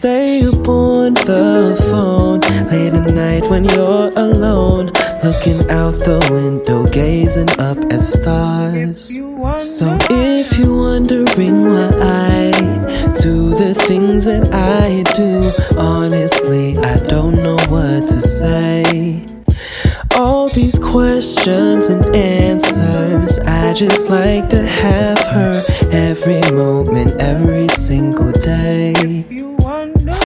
stay up on the phone late at night when you're alone, looking out the window, gazing up at stars. So if you're wondering why I do the things that I do, honestly, I don't know what to say. All these questions and answers, I just like to have her every moment, every single day.